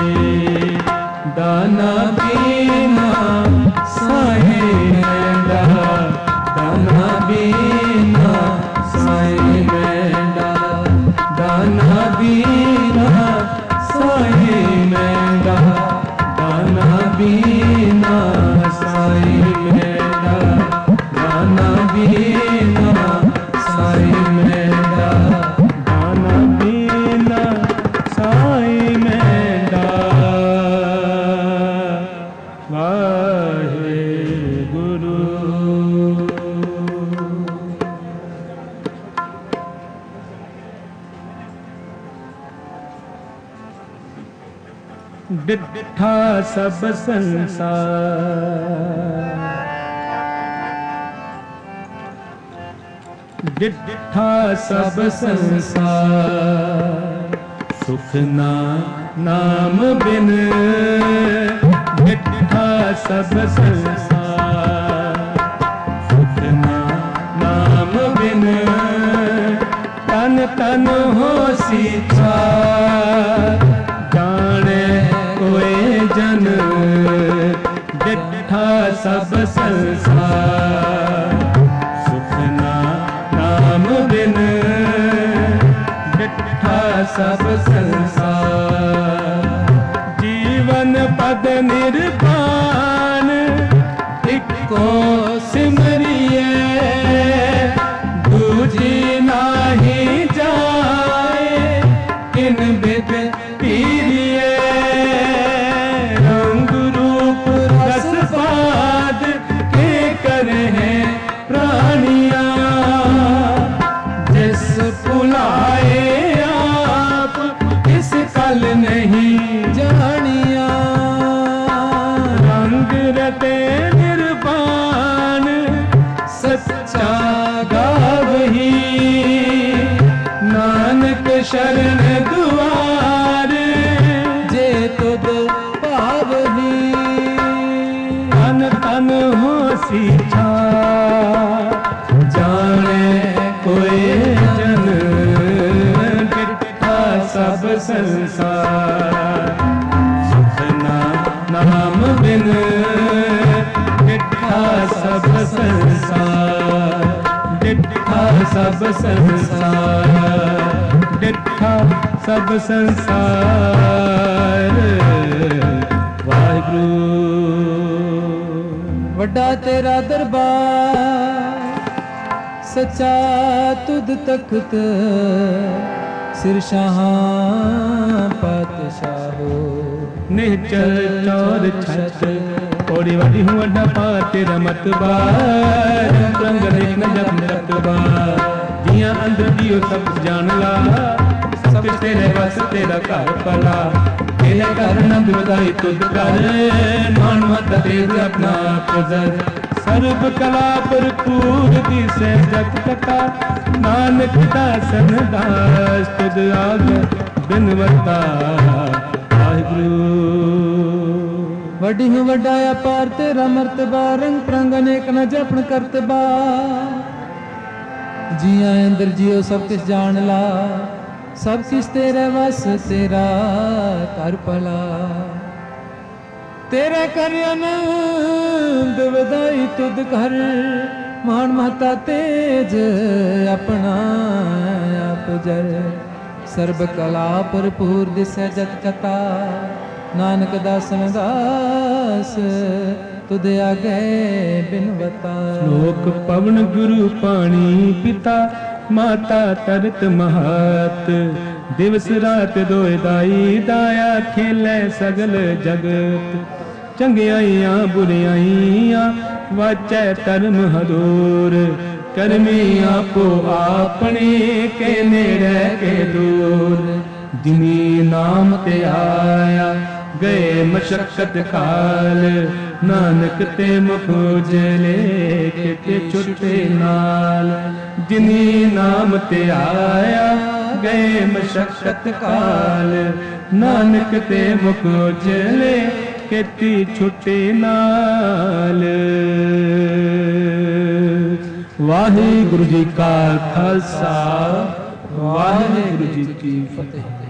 ਦਾਨਾ ਬੀਨਾ ਸਾਈ ਮੈਂਡਾ, ਦਾਨਾ ਬੀਨਾ ਸਾਈ ਮੈਂਡਾ, ਦਾਨਾ ਬੀਨਾ ਸਾਈ ਮੈਂਡਾ, ਦਾਨਾ ਬੀਨਾ ਸਾਈ ਮੈਂਡਾ, ਦਾਨਾ ਬੀਨਾ ਸਾਈ ਮੈਂਡਾ, ਦਾਨਾ ਬੀਨਾ ਸਾਈ ਮੈਂਡਾ। ਵਾਹਿਗੁਰੂ। ਡਿਠਾ ਸਭ ਸੰਸਾਰ, ਡਿਠਾ ਸਭ ਸੰਸਾਰ, ਸੁਖ ਨਾ ਨਾਮ ਬਿਨ, ਡਿਠਾ ਸਭ ਸੰਸਾਰ, ਸੁਖ ਨਾ ਨਾਮ ਬਿਨ। ਤਨ ਤਨ ਹੋਸੀ ਛਾਰ, ਜਾਣੇ ਕੋਏ ਜਨ, ਡਿਠਾ ਸਭ ਸੰਸਾਰ, ਸੁਖ ਨਾ ਨਾਮ ਬਿਨ, ਡਿਠਾ ਸਭ ਸੰਸਾਰ। ਜੀਵਨ ਪਦ ਨਿਰਵਾਣ, ਇੱਕੋ ਸਿਮਰਿਐ, ਦੂਜੀ ਨਾਹੀ ਜਾਏ, ਕਿਨ ਬਿਦ ਪੀਰੀਐ। ਰੰਗ ਰੂਪ ਰਸ ਬਾਦ ਕੇ ਕਰਹਿ ਪ੍ਰਾਣੀਆਂ, ਜਿਸ ਭੁਲਾਏ ਆਪ ਕਿਸ ਕਲ ਨਹੀਂ ਜਾਣੀਆਂ। ਰੰਗ ਰਤੇ ਨਿਰਵਾਣ, ਸੱਚਾ ਗਾਵਹੀ, ਨਾਨਕ ਸ਼ਰਨ ਦੁਆਰ, ਜੇ ਤੁਧ ਭਾਵਹੀ। ਤਨ ਤਨ ਹੋਸੀ ਛਾਰ, ਜਾਣੇ ਕੋਏ ਜਨ, ਡਿਠਾ ਸਭ ਸੰਸਾਰ, ਸੁਖ ਨਾ ਨਾਮ ਬਿਨ, ਡਿਠਾ ਸਭ ਸੰਸਾਰ, ਡਿਠਾ ਸਭ ਸੰਸਾਰ, ਡਿਠਾ ਸਭ ਸੰਸਾਰ। ਵਾਹਿਗੁਰੂ। ਵੱਡਾ ਤੇਰਾ ਦਰਬਾਰ, ਸੱਚਾ ਤੁਧ ਤਖਤ, ਸਿਰ ਸ਼ਾਹਾਂ ਪਾਤਸ਼ਾਹੋ। ਨਿਹਚਲ ਚੌਰ ਛਤ, ਕੋੜੀ ਵਾਡੀ ਹੂੰ ਵੱਡਾ ਪਾ ਤੇਰਾ ਮਤਬਾ, ਰੰਗ ਰੇਖ ਨ ਜਪ ਰਤਬਾ। ਜੀਆਂ ਅੰਦਰ ਜੀਓ ਸਭ ਜਾਣ ਲਾ, ਸਭ ਤੇਰੇ ਵਸ ਤੇਰਾ ਘਰ ਪਲਾ। ਤੇਰੇ ਘਰ ਨੰਦ ਵਧਾਈ ਤੁਧ ਕਰ, ਮਾਨ ਮਤ ਤੇਜ ਆਪਣਾ ਪ੍ਰਜਰ। ਸਰਬ ਕਲਾ ਭਰਪੂਰ ਦਿਸੈ ਜਗ ਕਥਾ, ਨਾਨਕ ਦਾਸਨ ਦਾਸ ਤੁਧ ਆਗੈ ਬਿਨਵਤਾ। ਵਾਹਿਗੁਰੂ। ਵੱਡੀ ਹੂੰ ਵੱਡਾ ਅਪਾਰ ਤੇਰਾ ਮਰਤਬਾ, ਰੰਗ ਪ੍ਰੰਗ ਅਨੇਕ ਨ ਜਪਣ ਕਰਤਬਾ। ਜੀਆਂ ਅੰਦਰ ਜਿਉ ਸਭ ਕਿਸ ਜਾਣ ਲਾ, ਸਭ ਕਿਸ ਤੇਰੇ ਵਸ ਤੇਰਾ ਘਰ ਭਲਾ। ਤੇਰੇ ਕਰ ਆਨੰਦ ਵਧਾਈ ਤੁਧ ਘਰ, ਮਾਨ ਮਹਤਾ ਤੇਜ ਆਪਣਾ ਆਪ ਜਰ। ਸਰਬ ਕਲਾ ਭਰਪੂਰ ਦਿਸੈ ਜਤ ਕਥਾ ਨਾਨਕ ਦਾਸਨ ਦਾਸ ਤੁਧ ਆਗੇ ਬਿਨਵਤਾ। ਲੋਕ ਪਵਨ ਗੁਰੂ ਪਾਣੀ ਪਿਤਾ ਮਾਤਾ ਤਰਤ ਮਹਤ ਦਿਵਸ ਰਾਤ ਦੋਇ ਦਾਈ ਦਾਇਆ ਖੇਲੇ ਸਗਲ ਜਗਤ। ਚੰਗਿਆਈਆਂ ਬੁਰਿਆਈਆਂ ਵਾਚੈ ਧਰਮ ਹਦੂਰ ਕਰਮੀ ਆਪੋ ਆਪਣੇ ਕੇ ਨੇੜੇ ਕੇ ਦੂਰ। ਜਿਨੀ ਨਾਮ ਤੇ ਆਇਆ ਗਏ ਮਸ਼ਕਤ ਕਾਲ ਨਾਨਕ ਤੇ ਮੁਖ ਉਜਲੇ ਕਿਤੇ ਛੁਟੇ ਨਾਲ। ਜਿਨੀ ਨਾਮ ਤੇ ਆਇਆ ਗਏ ਮਸ਼ਕਤ ਕਾਲ ਨਾਨਕ ਤੇ ਮੁਖ ਉਜਲੇ ਕਿਤੇ ਛੁਟੇ ਨਾਲ। ਵਾਹਿਗੁਰੂ ਜੀ ਕਾ ਖਾਲਸਾ ਵਾਹਿਗੁਰੂ ਜੀ ਕੀ ਫਤਿਹ।